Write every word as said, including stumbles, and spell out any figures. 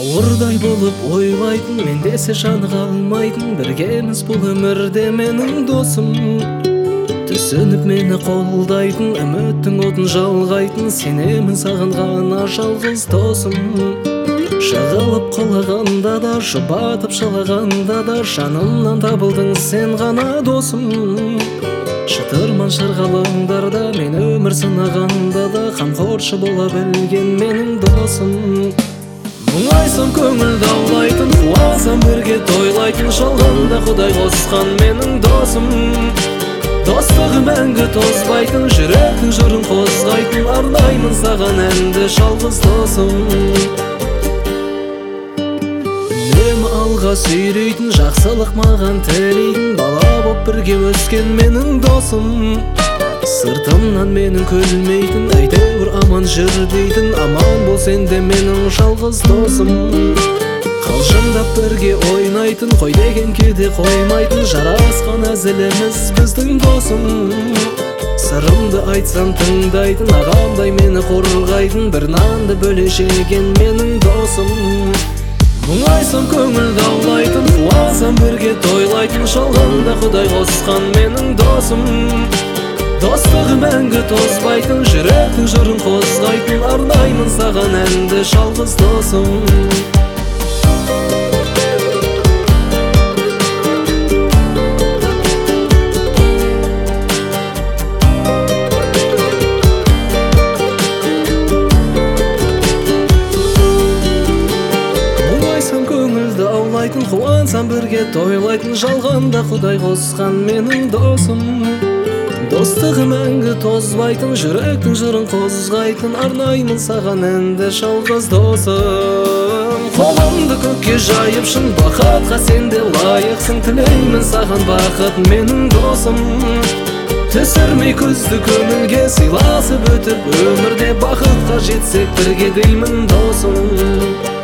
Бауырдай болып ойлайтын, мен десе жаны қалмайтын, біргеміз бұл өмірде менің досым. Түсініп мені қолдайтын, үміттің отын жалғайтын, сенемін саған ғана жалғыз досым. Жығылып құлағанда да, жұбатып жылағанда да, жанымнан табылдың сен ғана досым. Шытырман шырғалаңдарда, мен өмір сынағанда да, қамқоршы бола білген менің досым. Мұңайсам көңілді аулайтын, қуансам бірге тойлайтын, жалғанда Құдай қосқан менің досым. Достығы мәңгі тозбайтын, жүректің жырын қозғайтын, арнаймын саған әнді жалғыз досым. Үнемі алға сүйрейтін, жақсылық маған тілейтін, бала боп бірге өскен менің досым. Сыртымнан менің күлмейтін, әйтеуір аман жүр дейтін, аман бол сен де менің жалғыз досым. Қалжыңдап бірге ойнайтын, қой деген кеде қоймайтын, жарасқан әзіліміз біздің досым. Сырымды айтсам тыңдайтын, ағамдай мені қорғайтын, бір нанды бөле жеген менің досым. Мұңайсам көңілді аулайтын, қуансам бірге тойлайтын, жалғанда Құдай қосқан менің досым. Достығы мәңгі тозбайтын, жүректің жырын қозғайтын, арнаймын саған әнді жалғыз досым. Мұңайсам көңілді аулайтын, қуансам бірге тойлайтын, жалғанда Құдай қосқан менің досым. Достығы мәңгі тозбайтын, жүректің жырын қозғайтын, арнаймын саған әнді жалғыз досым. Қолымды көкке жайып шын бақытқа сен де лайықсың, тілеймін саған бақыт менің досым. Түсірмей көзді көңілге, сыйласып өтіп өмірде бақытқа жетсек бірге деймін досым.